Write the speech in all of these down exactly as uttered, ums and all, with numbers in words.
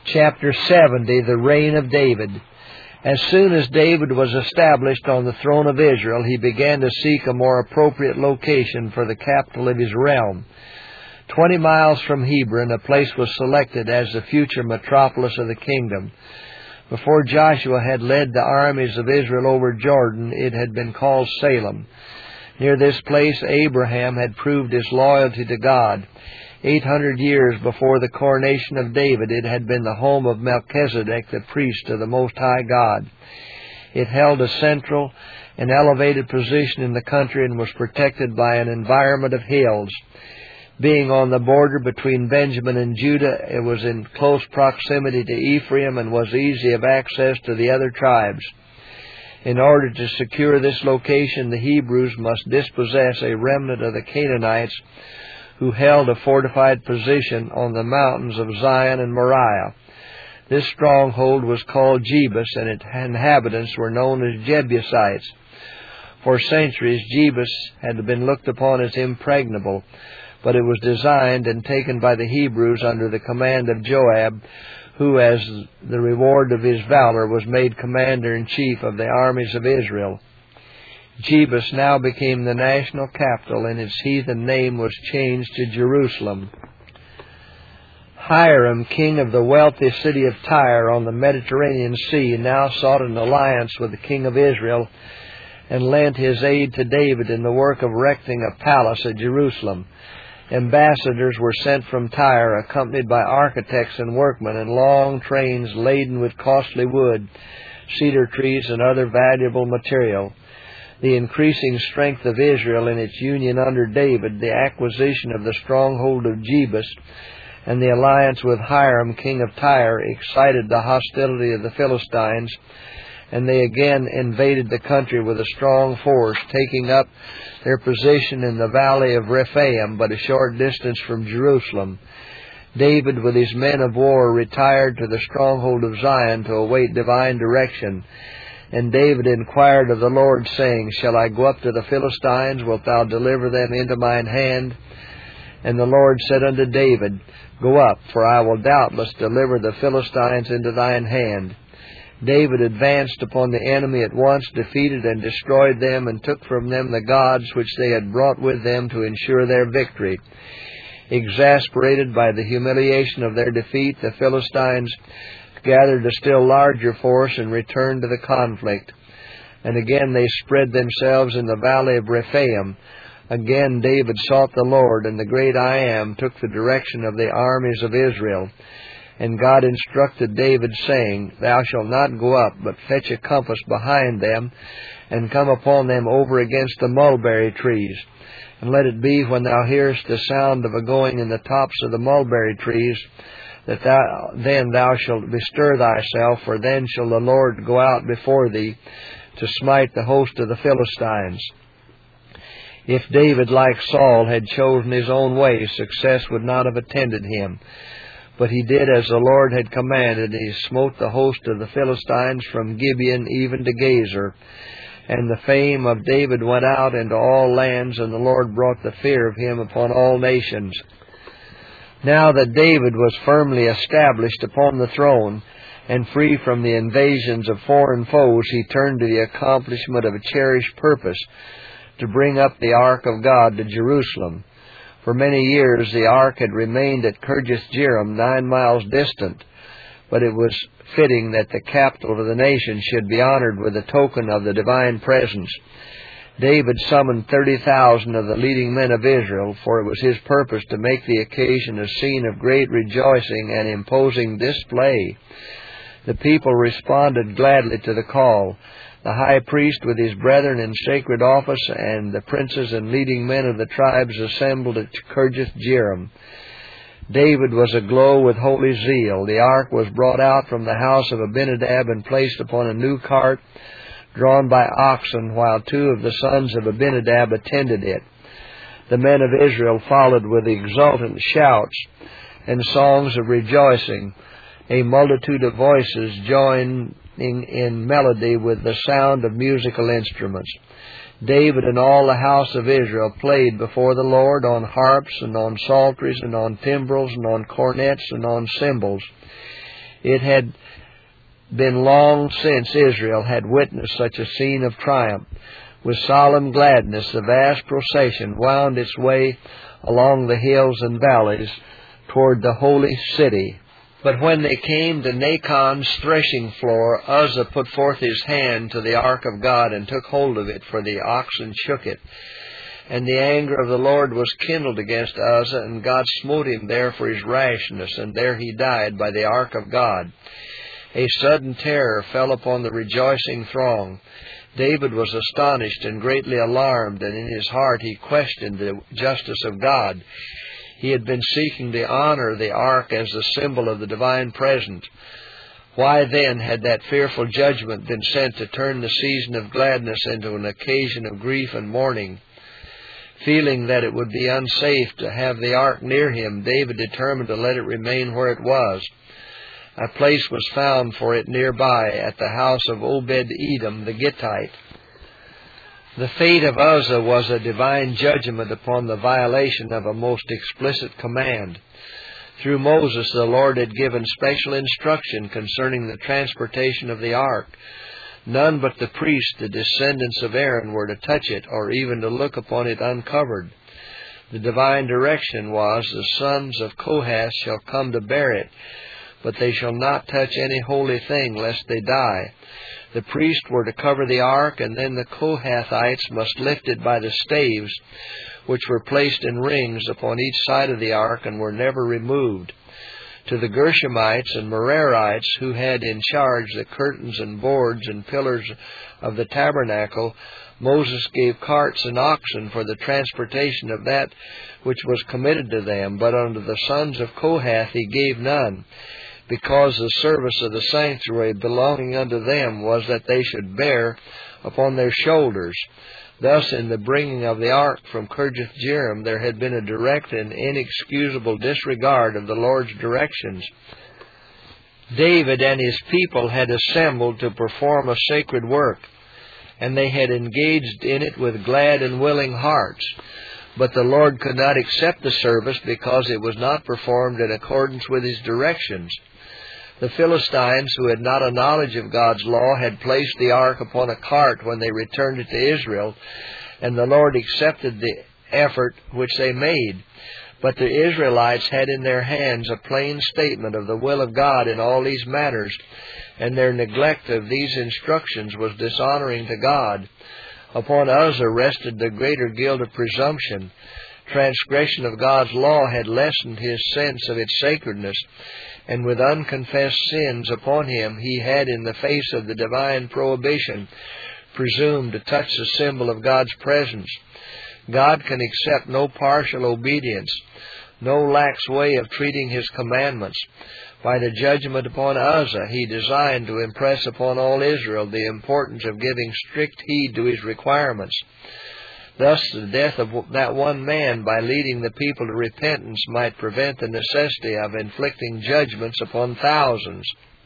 Chapter seventy, the reign of David. As soon as David was established on the throne of Israel, he began to seek a more appropriate location for the capital of his realm. Twenty miles from Hebron, a place was selected as the future metropolis of the kingdom. Before Joshua had led the armies of Israel over Jordan, it had been called Salem. Near this place, Abraham had proved his loyalty to God. Eight hundred years before the coronation of David, it had been the home of Melchizedek, the priest of the Most High God. It held a central and elevated position in the country and was protected by an environment of hills. Being on the border between Benjamin and Judah, it was in close proximity to Ephraim and was easy of access to the other tribes. In order to secure this location, the Hebrews must dispossess a remnant of the Canaanites who held a fortified position on the mountains of Zion and Moriah. This stronghold was called Jebus, and its inhabitants were known as Jebusites. For centuries, Jebus had been looked upon as impregnable, but it was designed and taken by the Hebrews under the command of Joab, who, as the reward of his valor, was made commander-in-chief of the armies of Israel. Jebus now became the national capital, and its heathen name was changed to Jerusalem. Hiram, king of the wealthy city of Tyre on the Mediterranean Sea, now sought an alliance with the king of Israel and lent his aid to David in the work of erecting a palace at Jerusalem. Ambassadors were sent from Tyre, accompanied by architects and workmen, and long trains laden with costly wood, cedar trees, and other valuable material. The increasing strength of Israel in its union under David, the acquisition of the stronghold of Jebus, and the alliance with Hiram, king of Tyre, excited the hostility of the Philistines, and they again invaded the country with a strong force, taking up their position in the valley of Rephaim, but a short distance from Jerusalem. David, with his men of war, retired to the stronghold of Zion to await divine direction. And David inquired of the Lord, saying, Shall I go up to the Philistines? Wilt thou deliver them into mine hand? And the Lord said unto David, Go up, for I will doubtless deliver the Philistines into thine hand. David advanced upon the enemy at once, defeated and destroyed them, and took from them the gods which they had brought with them to ensure their victory. Exasperated by the humiliation of their defeat, the Philistines gathered a still larger force and returned to the conflict. And again they spread themselves in the valley of Rephaim. Again David sought the Lord, and the great I Am took the direction of the armies of Israel. And God instructed David, saying, Thou shalt not go up, but fetch a compass behind them, and come upon them over against the mulberry trees. And let it be, when thou hearest the sound of a going in the tops of the mulberry trees, that thou, then thou shalt bestir thyself, for then shall the Lord go out before thee to smite the host of the Philistines. If David, like Saul, had chosen his own way, success would not have attended him. But he did as the Lord had commanded. He smote the host of the Philistines from Gibeon even to Gazer. And the fame of David went out into all lands, and the Lord brought the fear of him upon all nations. Now that David was firmly established upon the throne, and free from the invasions of foreign foes, he turned to the accomplishment of a cherished purpose, to bring up the ark of God to Jerusalem. For many years the ark had remained at Kirjath-jearim, nine miles distant, but it was fitting that the capital of the nation should be honored with a token of the divine presence. David summoned thirty thousand of the leading men of Israel, for it was his purpose to make the occasion a scene of great rejoicing and imposing display. The people responded gladly to the call. The high priest with his brethren in sacred office, and the princes and leading men of the tribes assembled at Kirjath-jearim. David was aglow with holy zeal. The ark was brought out from the house of Abinadab and placed upon a new cart drawn by oxen, while two of the sons of Abinadab attended it. The men of Israel followed with exultant shouts and songs of rejoicing, a multitude of voices joining in melody with the sound of musical instruments. David and all the house of Israel played before the Lord on harps and on psalteries and on timbrels and on cornets and on cymbals. It had been long since Israel had witnessed such a scene of triumph. With solemn gladness, the vast procession wound its way along the hills and valleys toward the holy city. But when they came to Nachon's threshing floor, Uzzah put forth his hand to the ark of God and took hold of it, for the oxen shook it. And the anger of the Lord was kindled against Uzzah, and God smote him there for his rashness, and there he died by the ark of God. A sudden terror fell upon the rejoicing throng. David was astonished and greatly alarmed, and in his heart he questioned the justice of God. He had been seeking to honor the ark as the symbol of the divine presence. Why then had that fearful judgment been sent to turn the season of gladness into an occasion of grief and mourning? Feeling that it would be unsafe to have the ark near him, David determined to let it remain where it was. A place was found for it nearby at the house of Obed-Edom the Gittite. The fate of Uzzah was a divine judgment upon the violation of a most explicit command. Through Moses, the Lord had given special instruction concerning the transportation of the ark. None but the priests, the descendants of Aaron, were to touch it or even to look upon it uncovered. The divine direction was, the sons of Kohath shall come to bear it, but they shall not touch any holy thing, lest they die. The priests were to cover the ark, and then the Kohathites must lift it by the staves, which were placed in rings upon each side of the ark and were never removed. To the Gershomites and Merarites, who had in charge the curtains and boards and pillars of the tabernacle, Moses gave carts and oxen for the transportation of that which was committed to them, but unto the sons of Kohath he gave none, because the service of the sanctuary belonging unto them was that they should bear upon their shoulders. Thus, in the bringing of the ark from Kirjath-jearim, there had been a direct and inexcusable disregard of the Lord's directions. David and his people had assembled to perform a sacred work, and they had engaged in it with glad and willing hearts. But the Lord could not accept the service because it was not performed in accordance with His directions. The Philistines, who had not a knowledge of God's law, had placed the ark upon a cart when they returned it to Israel, and the Lord accepted the effort which they made. But the Israelites had in their hands a plain statement of the will of God in all these matters, and their neglect of these instructions was dishonoring to God. Upon Uzzah rested the greater guilt of presumption. Transgression of God's law had lessened his sense of its sacredness, and with unconfessed sins upon him, he had, in the face of the divine prohibition, presumed to touch the symbol of God's presence. God can accept no partial obedience, no lax way of treating His commandments. By the judgment upon Uzzah, He designed to impress upon all Israel the importance of giving strict heed to His requirements. Thus, the death of that one man by leading the people to repentance might prevent the necessity of inflicting judgments upon thousands.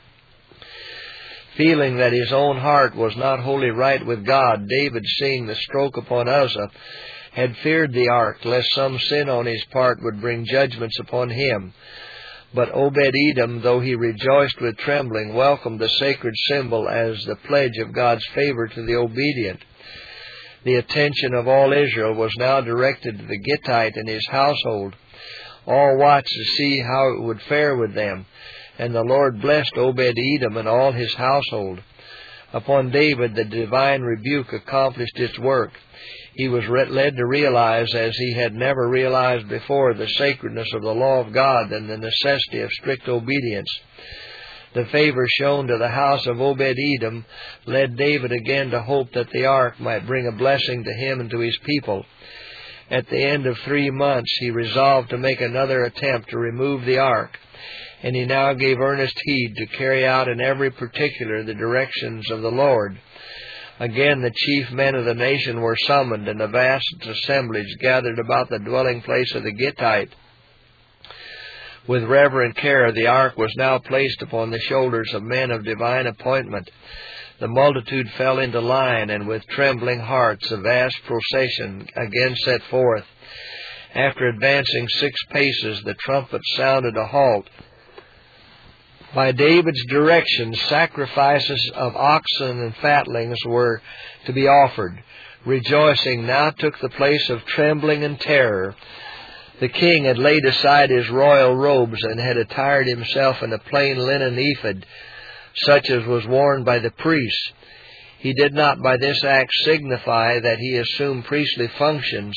Feeling that his own heart was not wholly right with God, David, seeing the stroke upon Uzzah, had feared the ark, lest some sin on his part would bring judgments upon him. But Obed-Edom, though he rejoiced with trembling, welcomed the sacred symbol as the pledge of God's favor to the obedient. The attention of all Israel was now directed to the Gittite and his household. All watched to see how it would fare with them, and the Lord blessed Obed-Edom and all his household. Upon David the divine rebuke accomplished its work. He was led to realize, as he had never realized before, the sacredness of the law of God and the necessity of strict obedience. The favor shown to the house of Obed-Edom led David again to hope that the ark might bring a blessing to him and to his people. At the end of three months, he resolved to make another attempt to remove the ark, and he now gave earnest heed to carry out in every particular the directions of the Lord. Again the chief men of the nation were summoned, and a vast assemblage gathered about the dwelling place of the Gittite. With reverent care the ark was now placed upon the shoulders of men of divine appointment. The multitude fell into line, and with trembling hearts a vast procession again set forth. After advancing six paces, the trumpet sounded a halt. By David's direction, sacrifices of oxen and fatlings were to be offered. Rejoicing now took the place of trembling and terror. The king had laid aside his royal robes and had attired himself in a plain linen ephod, such as was worn by the priests. He did not by this act signify that he assumed priestly functions,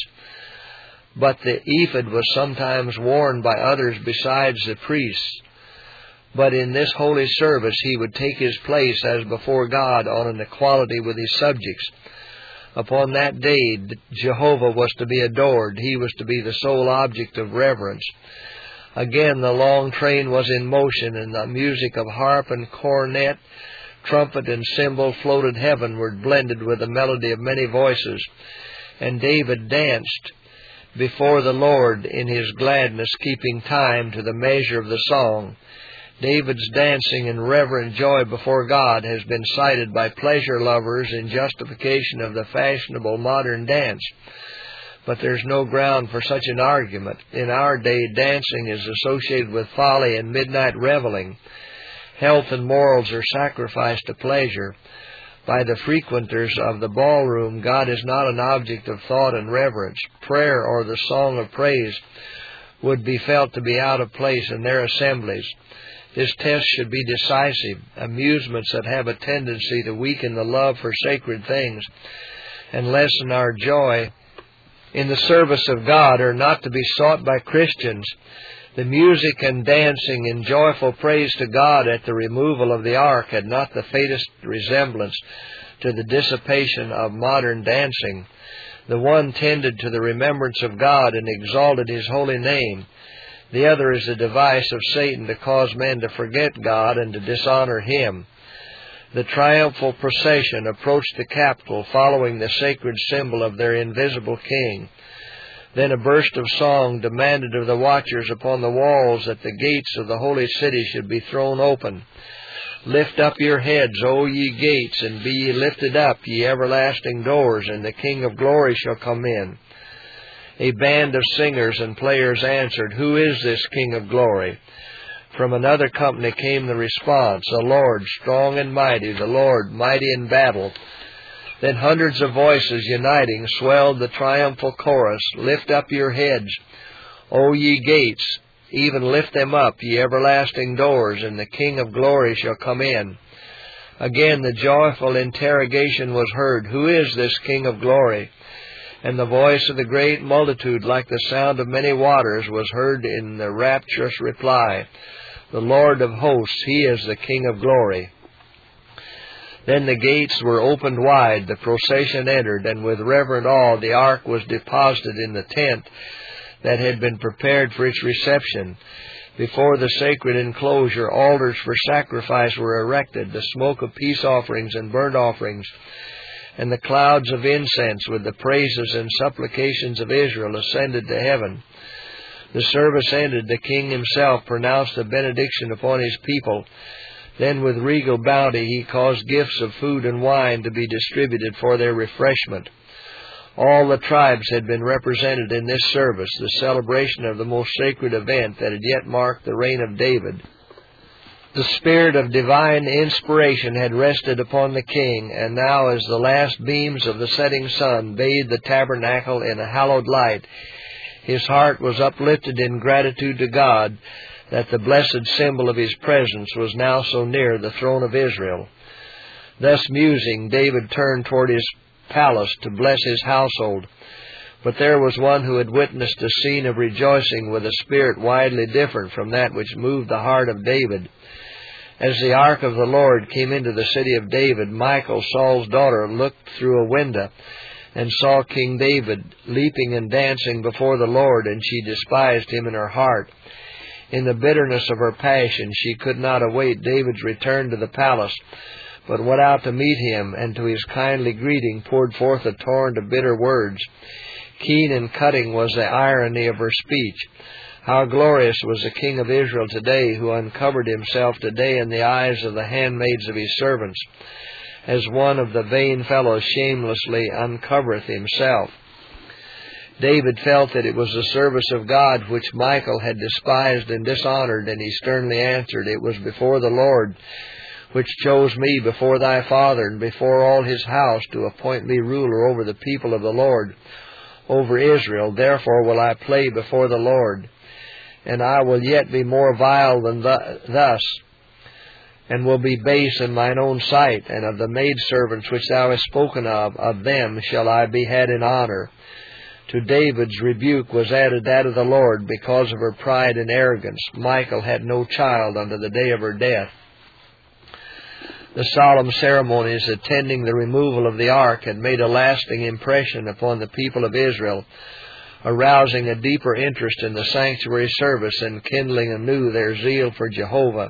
but the ephod was sometimes worn by others besides the priests. But in this holy service he would take his place as before God on an equality with his subjects. Upon that day Jehovah was to be adored. He was to be the sole object of reverence. Again the long train was in motion, and the music of harp and cornet, trumpet and cymbal floated heavenward, blended with the melody of many voices. And David danced before the Lord in his gladness, keeping time to the measure of the song. David's dancing in reverent joy before God has been cited by pleasure lovers in justification of the fashionable modern dance. But there's no ground for such an argument. In our day, dancing is associated with folly and midnight reveling. Health and morals are sacrificed to pleasure. By the frequenters of the ballroom, God is not an object of thought and reverence. Prayer or the song of praise would be felt to be out of place in their assemblies. This test should be decisive. Amusements that have a tendency to weaken the love for sacred things and lessen our joy in the service of God are not to be sought by Christians. The music and dancing in joyful praise to God at the removal of the ark had not the faintest resemblance to the dissipation of modern dancing. The one tended to the remembrance of God and exalted His holy name. The other is a device of Satan to cause men to forget God and to dishonor Him. The triumphal procession approached the Capitol, following the sacred symbol of their invisible King. Then a burst of song demanded of the watchers upon the walls that the gates of the holy city should be thrown open. Lift up your heads, O ye gates, and be ye lifted up, ye everlasting doors, and the King of glory shall come in. A band of singers and players answered, Who is this King of glory? From another company came the response, The Lord, strong and mighty, the Lord, mighty in battle. Then hundreds of voices uniting swelled the triumphal chorus, Lift up your heads, O ye gates, even lift them up, ye everlasting doors, and the King of glory shall come in. Again the joyful interrogation was heard, Who is this King of glory? And the voice of the great multitude, like the sound of many waters, was heard in the rapturous reply, The Lord of hosts, He is the King of glory. Then the gates were opened wide, the procession entered, and with reverent awe the ark was deposited in the tent that had been prepared for its reception. Before the sacred enclosure, altars for sacrifice were erected, the smoke of peace offerings and burnt offerings, and the clouds of incense with the praises and supplications of Israel ascended to heaven. The service ended, the king himself pronounced a benediction upon his people. Then with regal bounty he caused gifts of food and wine to be distributed for their refreshment. All the tribes had been represented in this service, the celebration of the most sacred event that had yet marked the reign of David. The spirit of divine inspiration had rested upon the king, and now as the last beams of the setting sun bathed the tabernacle in a hallowed light, his heart was uplifted in gratitude to God that the blessed symbol of His presence was now so near the throne of Israel. Thus musing, David turned toward his palace to bless his household. But there was one who had witnessed a scene of rejoicing with a spirit widely different from that which moved the heart of David. As the ark of the Lord came into the city of David, Michal, Saul's daughter, looked through a window and saw King David leaping and dancing before the Lord, and she despised him in her heart. In the bitterness of her passion, she could not await David's return to the palace, but went out to meet him, and to his kindly greeting poured forth a torrent of bitter words. Keen and cutting was the irony of her speech. How glorious was the King of Israel today, who uncovered himself today in the eyes of the handmaids of his servants, as one of the vain fellows shamelessly uncovereth himself. David felt that it was the service of God which Michal had despised and dishonored, and he sternly answered, "It was before the Lord which chose me before thy father and before all his house to appoint me ruler over the people of the Lord, over Israel. Therefore will I play before the Lord, and I will yet be more vile than th- thus, and will be base in mine own sight, and of the maidservants which thou hast spoken of, of them shall I be had in honor." To David's rebuke was added that of the Lord because of her pride and arrogance. Michal had no child unto the day of her death. The solemn ceremonies attending the removal of the ark had made a lasting impression upon the people of Israel, arousing a deeper interest in the sanctuary service and kindling anew their zeal for Jehovah.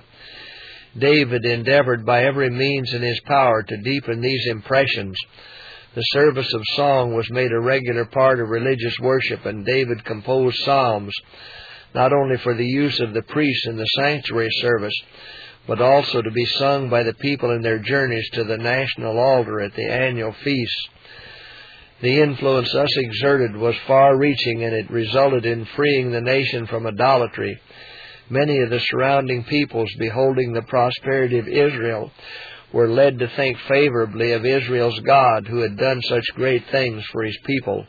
David endeavored by every means in his power to deepen these impressions. The service of song was made a regular part of religious worship, and David composed psalms not only for the use of the priests in the sanctuary service, but also to be sung by the people in their journeys to the national altar at the annual feasts. The influence thus exerted was far-reaching, and it resulted in freeing the nation from idolatry. Many of the surrounding peoples, beholding the prosperity of Israel, were led to think favorably of Israel's God, who had done such great things for his people.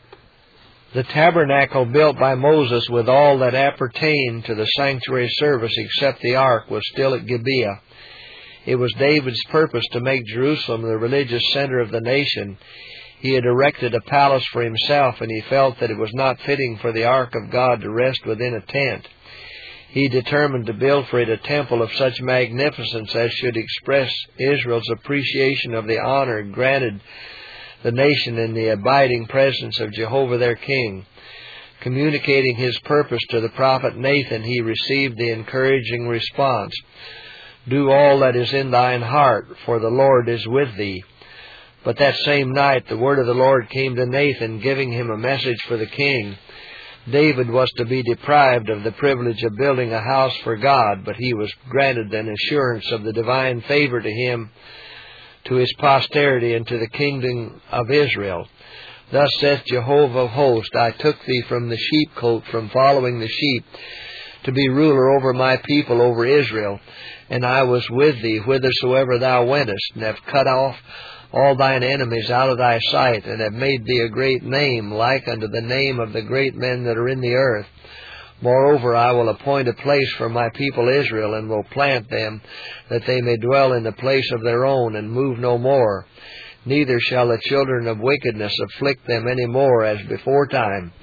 The tabernacle built by Moses with all that appertained to the sanctuary service except the ark was still at Gibeah. It was David's purpose to make Jerusalem the religious center of the nation. He had erected a palace for himself, and he felt that it was not fitting for the ark of God to rest within a tent. He determined to build for it a temple of such magnificence as should express Israel's appreciation of the honor granted the nation in the abiding presence of Jehovah their King. Communicating his purpose to the prophet Nathan, he received the encouraging response, "Do all that is in thine heart, for the Lord is with thee." But that same night the word of the Lord came to Nathan, giving him a message for the king. David was to be deprived of the privilege of building a house for God, but he was granted an assurance of the divine favor to him, to his posterity, and to the kingdom of Israel. "Thus saith Jehovah of hosts, I took thee from the sheepcote, from following the sheep, to be ruler over my people, over Israel. And I was with thee whithersoever thou wentest, and have cut off all thine enemies out of thy sight, and have made thee a great name, like unto the name of the great men that are in the earth. Moreover, I will appoint a place for my people Israel, and will plant them, that they may dwell in the place of their own, and move no more. Neither shall the children of wickedness afflict them any more as before time."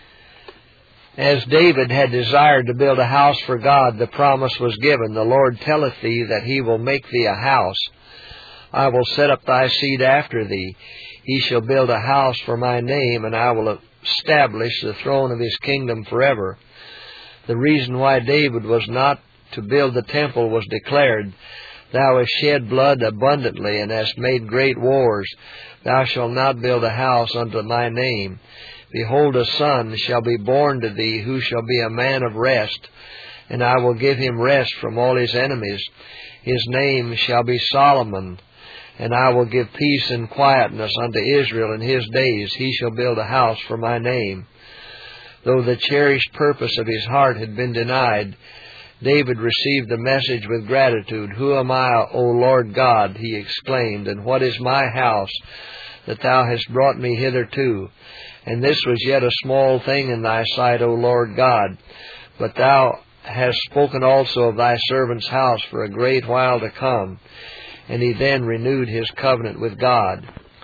As David had desired to build a house for God, the promise was given, "The Lord telleth thee that he will make thee a house. I will set up thy seed after thee. He shall build a house for my name, and I will establish the throne of his kingdom forever." The reason why David was not to build the temple was declared, "Thou hast shed blood abundantly, and hast made great wars. Thou shalt not build a house unto my name. Behold, a son shall be born to thee, who shall be a man of rest, and I will give him rest from all his enemies. His name shall be Solomon, and I will give peace and quietness unto Israel in his days. He shall build a house for my name." Though the cherished purpose of his heart had been denied, David received the message with gratitude. "Who am I, O Lord God?" he exclaimed, "and what is my house that thou hast brought me hitherto? And this was yet a small thing in thy sight, O Lord God. But thou hast spoken also of thy servant's house for a great while to come." And he then renewed his covenant with God.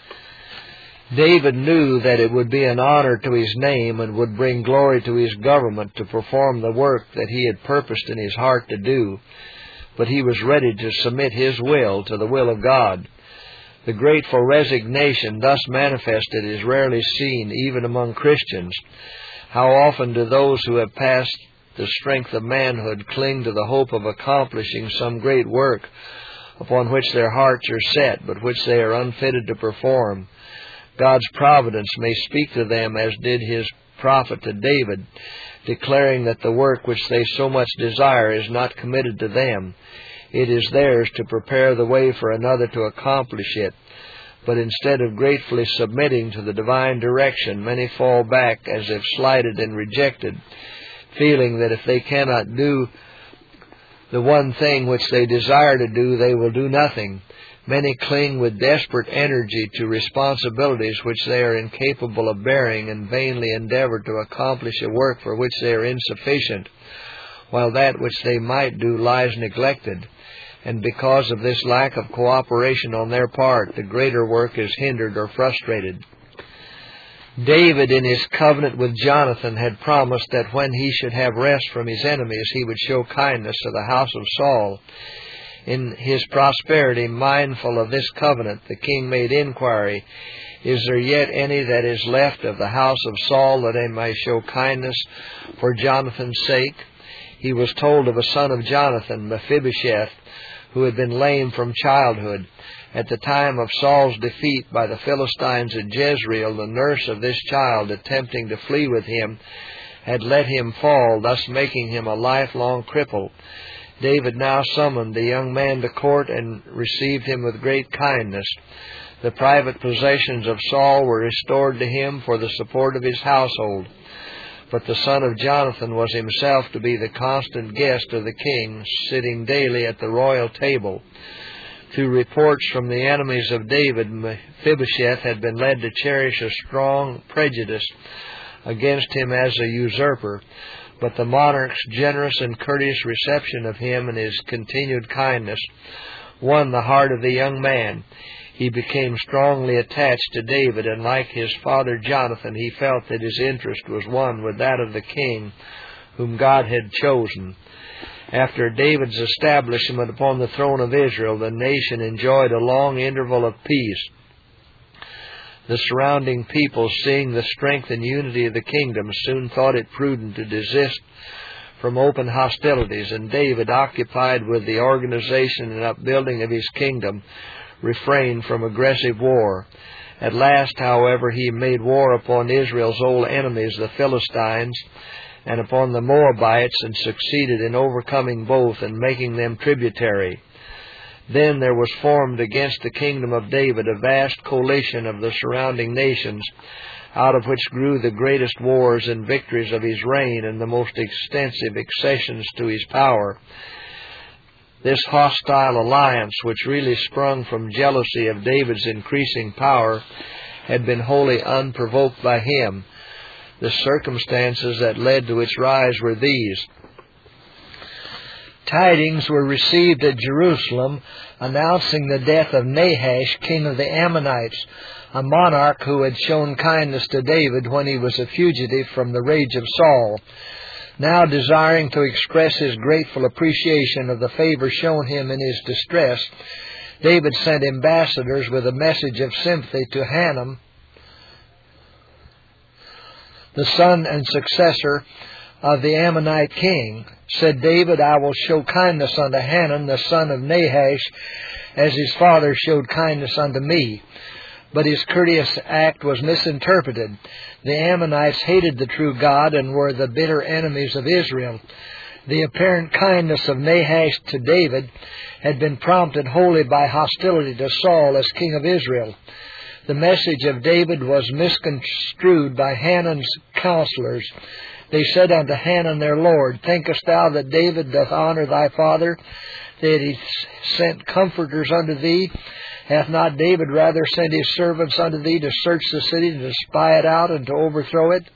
David knew that it would be an honor to his name and would bring glory to his government to perform the work that he had purposed in his heart to do, but he was ready to submit his will to the will of God. The grateful resignation thus manifested is rarely seen even among Christians. How often do those who have passed the strength of manhood cling to the hope of accomplishing some great work upon which their hearts are set, but which they are unfitted to perform? God's providence may speak to them as did his prophet to David, declaring that the work which they so much desire is not committed to them. It is theirs to prepare the way for another to accomplish it. But instead of gratefully submitting to the divine direction, many fall back as if slighted and rejected, feeling that if they cannot do the one thing which they desire to do, they will do nothing. Many cling with desperate energy to responsibilities which they are incapable of bearing, and vainly endeavor to accomplish a work for which they are insufficient, while that which they might do lies neglected. And because of this lack of cooperation on their part, the greater work is hindered or frustrated. David, in his covenant with Jonathan, had promised that when he should have rest from his enemies, he would show kindness to the house of Saul. In his prosperity, mindful of this covenant, the king made inquiry, "Is there yet any that is left of the house of Saul, that I may show kindness for Jonathan's sake?" He was told of a son of Jonathan, Mephibosheth, who had been lame from childhood. At the time of Saul's defeat by the Philistines at Jezreel, the nurse of this child, attempting to flee with him, had let him fall, thus making him a lifelong cripple. David now summoned the young man to court and received him with great kindness. The private possessions of Saul were restored to him for the support of his household. But the son of Jonathan was himself to be the constant guest of the king, sitting daily at the royal table. Through reports from the enemies of David, Mephibosheth had been led to cherish a strong prejudice against him as a usurper. But the monarch's generous and courteous reception of him and his continued kindness won the heart of the young man. He became strongly attached to David, and like his father Jonathan, he felt that his interest was one with that of the king whom God had chosen. After David's establishment upon the throne of Israel, the nation enjoyed a long interval of peace. The surrounding peoples, seeing the strength and unity of the kingdom, soon thought it prudent to desist from open hostilities, and David, occupied with the organization and upbuilding of his kingdom, refrained from aggressive war. At last, however, he made war upon Israel's old enemies, the Philistines, and upon the Moabites, and succeeded in overcoming both and making them tributary. Then there was formed against the kingdom of David a vast coalition of the surrounding nations, out of which grew the greatest wars and victories of his reign and the most extensive accessions to his power. This hostile alliance, which really sprung from jealousy of David's increasing power, had been wholly unprovoked by him. The circumstances that led to its rise were these. Tidings were received at Jerusalem announcing the death of Nahash, king of the Ammonites, a monarch who had shown kindness to David when he was a fugitive from the rage of Saul. Now desiring to express his grateful appreciation of the favor shown him in his distress, David sent ambassadors with a message of sympathy to Hanun, the son and successor of the Ammonite king. Said David, "I will show kindness unto Hanun, the son of Nahash, as his father showed kindness unto me." But his courteous act was misinterpreted. The Ammonites hated the true God and were the bitter enemies of Israel. The apparent kindness of Nahash to David had been prompted wholly by hostility to Saul as king of Israel. The message of David was misconstrued by Hanun's counselors. They said unto Hanun their lord, "Thinkest thou that David doth honor thy father, that he sent comforters unto thee? Hath not David rather sent his servants unto thee to search the city, and to spy it out, and to overthrow it?"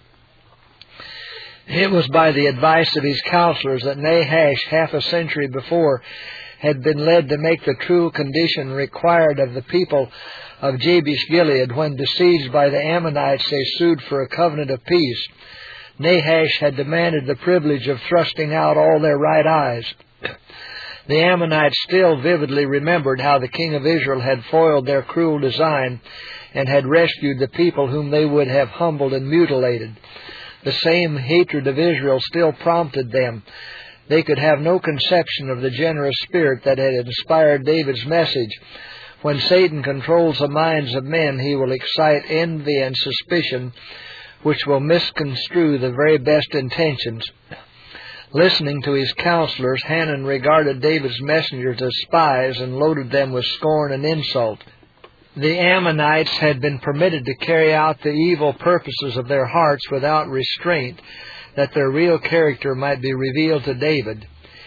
It was by the advice of his counselors that Nahash, half a century before, had been led to make the true condition required of the people of Jabesh Gilead. When besieged by the Ammonites, they sued for a covenant of peace. Nahash had demanded the privilege of thrusting out all their right eyes. The Ammonites still vividly remembered how the king of Israel had foiled their cruel design and had rescued the people whom they would have humbled and mutilated. The same hatred of Israel still prompted them. They could have no conception of the generous spirit that had inspired David's message. When Satan controls the minds of men, he will excite envy and suspicion, which will misconstrue the very best intentions. Listening to his counselors, Hanun regarded David's messengers as spies and loaded them with scorn and insult. the Ammonites had been permitted to carry out the evil purposes of their hearts without restraint, that their real character might be revealed to David.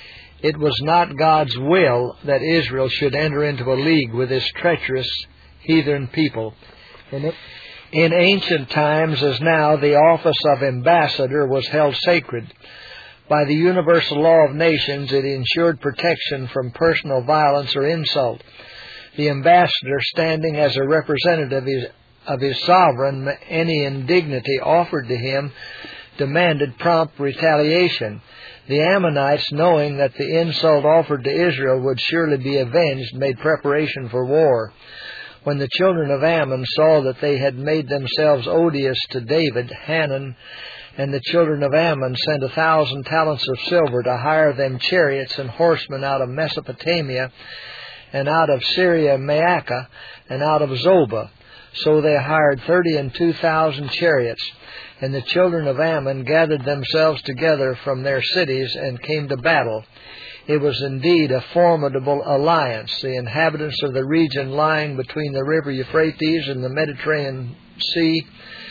It was not God's will that Israel should enter into a league with this treacherous heathen people. In, in ancient times, as now, the office of ambassador was held sacred. By the universal law of nations, it ensured protection from personal violence or insult. The ambassador, standing as a representative of his sovereign, any indignity offered to him demanded prompt retaliation. The Ammonites, knowing that the insult offered to Israel would surely be avenged, made preparation for war. When the children of Ammon saw that they had made themselves odious to David, Hanun and the children of Ammon sent a thousand talents of silver to hire them chariots and horsemen out of Mesopotamia, and out of Syria Maacah, and out of Zobah. So they hired thirty and two thousand chariots. And the children of Ammon gathered themselves together from their cities and came to battle. It was indeed a formidable alliance. The inhabitants of the region lying between the river Euphrates and the Mediterranean Sea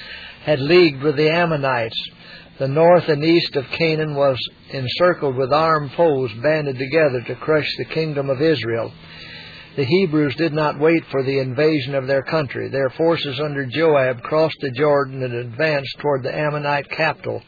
had leagued with the Ammonites. The north and east of Canaan was encircled with armed foes banded together to crush the kingdom of Israel. The Hebrews did not wait for the invasion of their country. Their forces under Joab crossed the Jordan and advanced toward the Ammonite capital.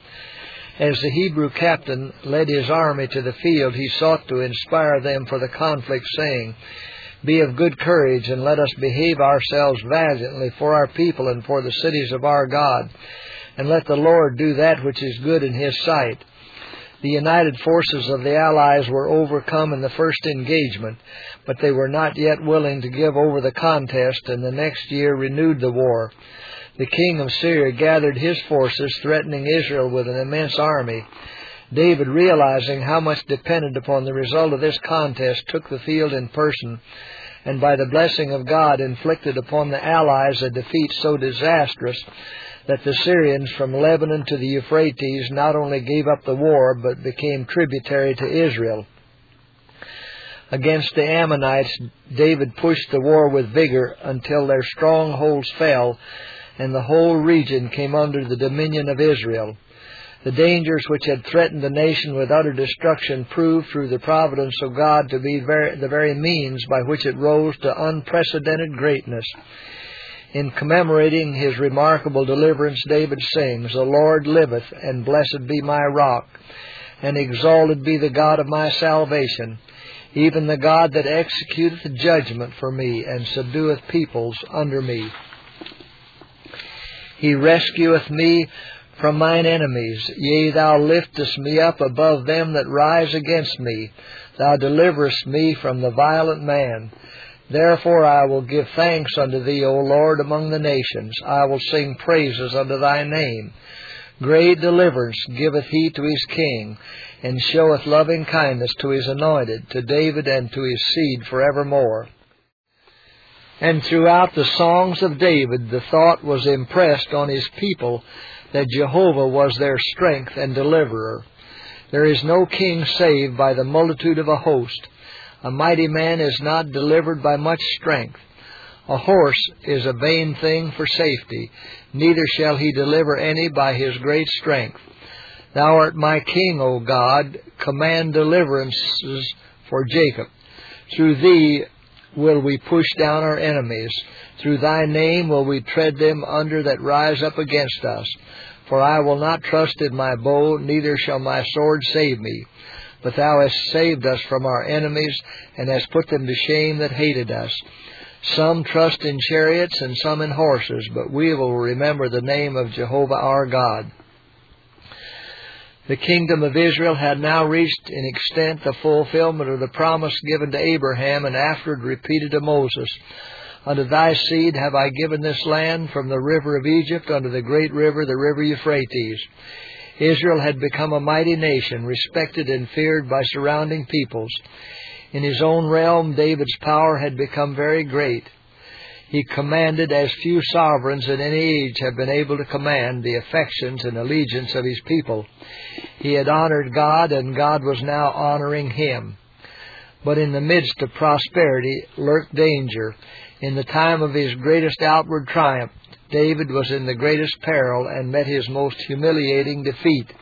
As the Hebrew captain led his army to the field, he sought to inspire them for the conflict, saying, "Be of good courage, and let us behave ourselves valiantly for our people and for the cities of our God, and let the Lord do that which is good in His sight." The united forces of the allies were overcome in the first engagement, but they were not yet willing to give over the contest, and the next year renewed the war. The king of Syria gathered his forces, threatening Israel with an immense army. David, realizing how much depended upon the result of this contest, took the field in person, and by the blessing of God inflicted upon the allies a defeat so disastrous that the Syrians from Lebanon to the Euphrates not only gave up the war, but became tributary to Israel. Against the Ammonites, David pushed the war with vigor until their strongholds fell, and the whole region came under the dominion of Israel. The dangers which had threatened the nation with utter destruction proved through the providence of God to be very, the very means by which it rose to unprecedented greatness. In commemorating his remarkable deliverance, David sings, "The Lord liveth, and blessed be my rock, and exalted be the God of my salvation, even the God that executeth judgment for me, and subdueth peoples under me. He rescueth me from mine enemies. Yea, thou liftest me up above them that rise against me. Thou deliverest me from the violent man. Therefore I will give thanks unto thee, O Lord, among the nations. I will sing praises unto thy name. Great deliverance giveth he to his king, and showeth loving kindness to his anointed, to David and to his seed forevermore." And throughout the songs of David, the thought was impressed on his people that Jehovah was their strength and deliverer. There is no king saved by the multitude of a host. A mighty man is not delivered by much strength. A horse is a vain thing for safety, neither shall he deliver any by his great strength. Thou art my king, O God, command deliverances for Jacob. Through thee will we push down our enemies. Through thy name will we tread them under that rise up against us. For I will not trust in my bow, neither shall my sword save me. But thou hast saved us from our enemies, and hast put them to shame that hated us. Some trust in chariots, and some in horses, but we will remember the name of Jehovah our God. The kingdom of Israel had now reached in extent the fulfillment of the promise given to Abraham, and afterward repeated to Moses. "Unto thy seed have I given this land, from the river of Egypt unto the great river, the river Euphrates." Israel had become a mighty nation, respected and feared by surrounding peoples. In his own realm, David's power had become very great. He commanded, as few sovereigns in any age have been able to command, the affections and allegiance of his people. He had honored God, and God was now honoring him. But in the midst of prosperity lurked danger. In the time of his greatest outward triumph, David was in the greatest peril and met his most humiliating defeat.